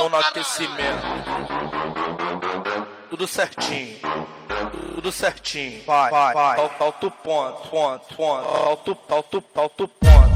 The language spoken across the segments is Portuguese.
mão no aquecimento. Tudo certinho. Tudo certinho. Vai. Falta o ponto. Falta o ponto.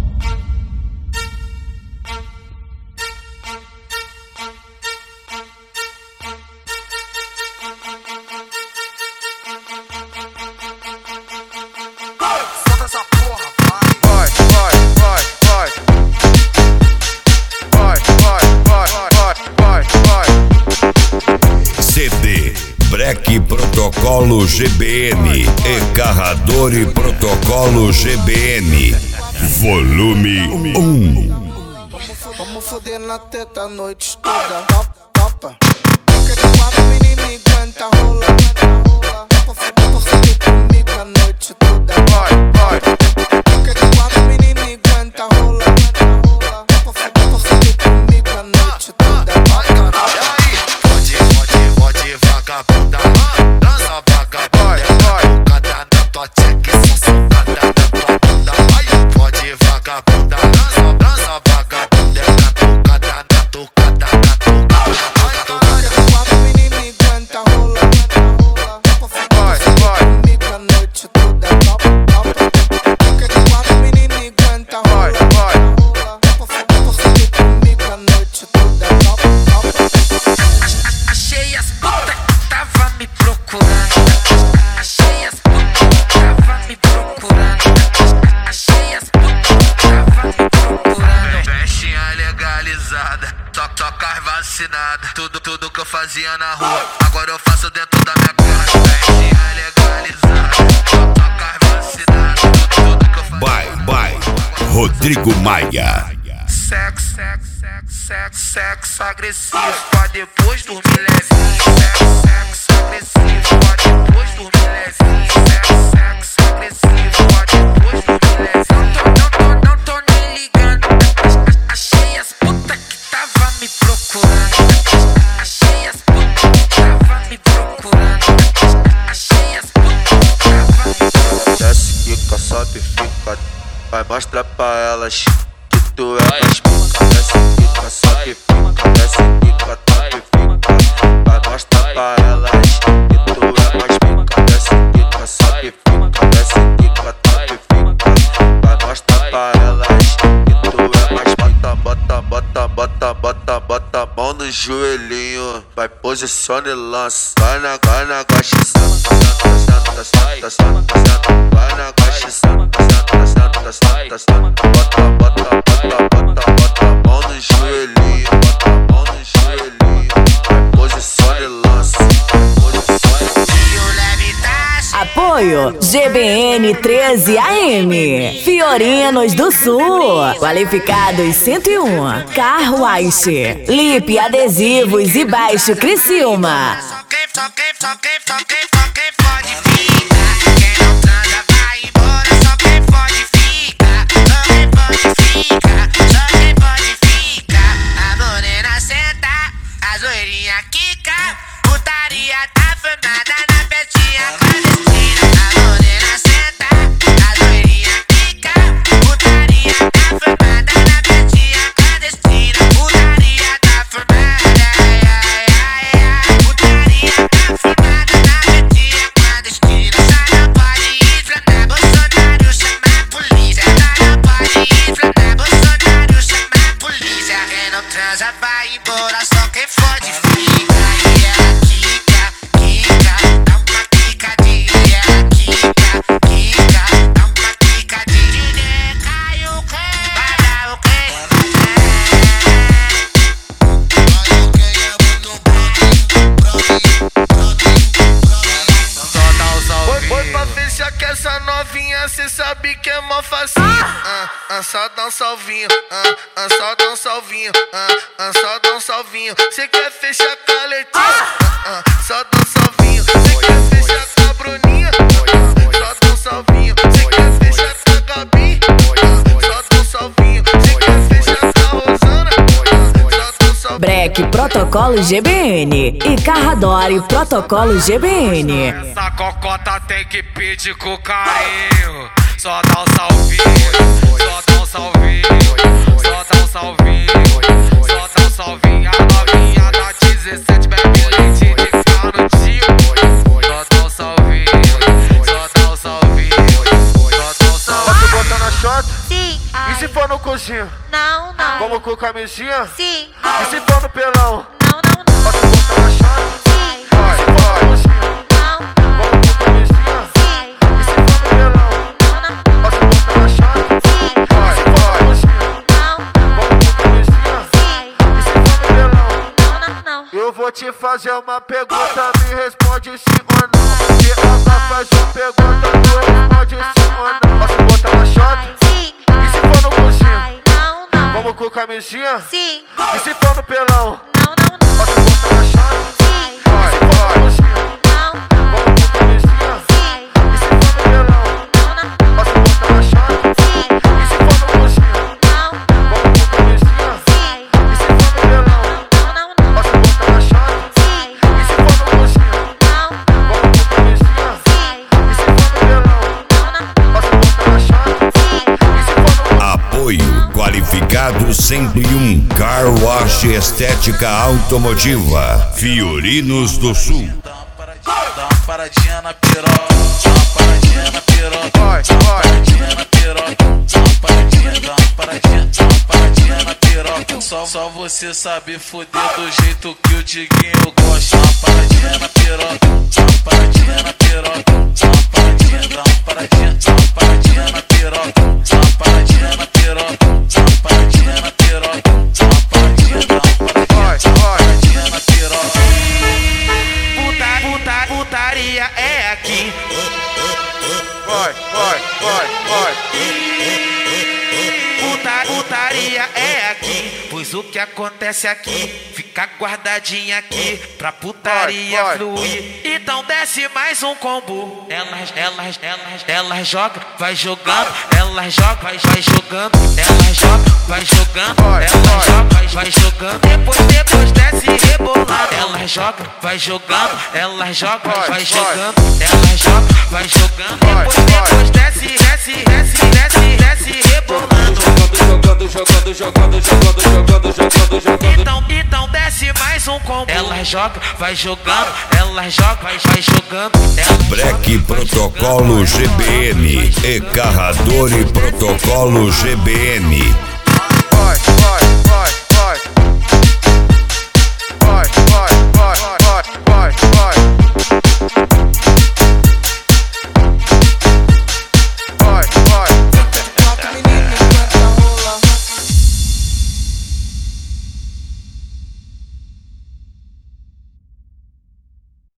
CD Break Protocolo GBN e Carradori Protocolo GBN Volume 1. Vamos foder na teta a noite toda. Topa. Aquele quatro menino aguenta rola. Topa foder comigo a noite toda. Aquele quatro menino aguenta rola. Topa foder comigo a noite toda. Pode vagabunda, dança vagabunda, cada na tua tcheque, só soltada na tua bunda. Pode vagabunda, dança vagabunda, cada na tocada. Aquele quatro menino aguenta rola. Topa foder comigo a noite toda. Aquele quatro menino aguenta rola. Topa foder comigo a noite toda. Achei as putas que tava me procurando. Achei as putas que tava me procurando. Achei as putas que tava me procurando. Festinha legalizada, só carro vacinada. Tudo que eu fazia na rua, agora eu faço dentro da minha casa. Festinha legalizada, só carro vacinada. Tudo que eu fazia. Bye. Rodrigo Maia. Sexo agressivo, pra depois dormir levinho. Sexo agressivo, pra depois dormir levinho. Sexo agressivo, pra depois dormir levinho. Não tô nem ligando. Achei as putas que tava me procurando. Achei as putas que tava me procurando. Achei as putas que tava me procurando. Desce, fica, sobe, fica. Vai mostrar pra elas que tu é mais pica. Desce, fica, sobe, fica. Desce, fica, top, fica. Vai mostrar pra elas que tu é mais pica. Desce, fica, sobe, fica. Desce, fica, top, fica. Vai mostrar pra elas que tu é mais pica. Bota a mão no joelhinho. Vai, posiciona e lança. Vai na guache, senta. Vai na guache, senta. Bota a mão no joelhinho. Bota a mão no joelhinho. Vai, posiciona e lança. Apoio GBN 13 AM, Fiorinos do Sul, Qualificados 101, Car Wash, Lip Adesivos e Baixo Criciúma. Só quem pode ficar. Quem não transa vai embora. Só quem pode ficar. Só quem pode ficar. Só quem pode ficar. A morena senta, a zoeirinha quica. Putaria tá formada na festinha clandestina. A morena senta, a zoeirinha quica. Putaria tá formada na festinha clandestina. Putaria tá formada. Putaria tá formada na festinha clandestina. Só não pode inflamar Bolsonaro, chamar a polícia. Só não pode inflamar Bolsonaro, chamar a polícia. Quem não transa vai embora, só quem pode fica. E ela quica, dá uma quicadinha. Quica, dá uma quicadinha. Cai o quê? Vai dar o quê? Foi pra fechar que essa novinha, cê sabe que é mó facinho. Só dá um salvinho, só dá um salvinho, só dá um salvinho. Cê quer fechar com a Letícia? Só dá um salvinho. Cê quer fechar com a Bruninha? Só dá um salvinho. Cê quer fechar com a Gabi? Só dá um salvinho. Cê quer fechar com a Rosana? Só dá um salvinho. Break Protocolo GBN e Carradori Protocolo GBN. Essa cocota tem que pedir com carinho. Só dá um salvinho, só dá um salvinho, só dá um salvinho, só dá um salvinho. coxinha? Não, não. Vamos com camisinha? Sim. E se for no pelão? Não, não, não. Bota a boca na chave? Sim. Vai, vai, coxinha. Não, Vamos com camisinha? sim. E se for no pelão? Não, não. Bota a boca na chave? Sim. Vai, vai, coxinha. Não, Vamos com camisinha? sim. E se for no pelão? Não, não, não. Eu vou te fazer uma pergunta, me responde sim ou não. Se ela faz uma pergunta, tu responde sim ou não. Posso botar na chave? Sim. E se for no coxinha? Não, não. Vamos com camisinha? Sim. E se for no pelão? Não, não, não. Posso botar na chave? Sim. Vai, vai, coxinha. Não, Vamos com camisinha? sim. E se for no pelão? Não, não. Posso botar na chave? Sim. E se for no coxinha? Não, Vamos com camisinha? sim. E se for no pelão? Não, não, não. Posso botar na chave? Sim. E se for no coxinha? Não, Vamos com camisinha? sim. E se for no pelão? Não, não. Posso botar na chave? Sim. E se for no Apoio qualificado 101 Car Wash Estética Automotiva Fiorinos do Sul. Dá uma paradinha na piroca, dá uma paradinha na piroca, Vai, dá uma vai. paradinha na piroca, dá uma paradinha, dá uma paradinha, dá uma paradinha na piroca. Só você sabe foder do jeito que o Diguinho gosta. Dá uma paradinha na piroca, dá uma paradinha na piroca, dá uma paradinha, dá uma paradinha, dá uma paradinha na piroca, dá uma paradinha na piroca, dá uma paradinha na piroca, dá uma paradinha, dá uma paradinha na piroca. Putaria é aqui. Vai, vai, vai, vai. Putaria é aqui. Pois o que acontece aqui fica guardadinha aqui pra putaria Vai, vai. fluir. Então desce mais um combo. Ela joga, vai jogando. Ela joga, vai jogando. Ela joga, vai jogando. Vai, Ela vai. joga, vai jogando. Depois desce rebolando. Ela joga, vai jogando. Ela joga, Vai, vai vai. jogando. Ela joga, vai jogando. Vai, Depois desce rebolando. Então desce mais um combo. Ela joga, vai jogando. Ela joga, vai jogando. Breque Protocolo GBN e Carrador e Protocolo GBN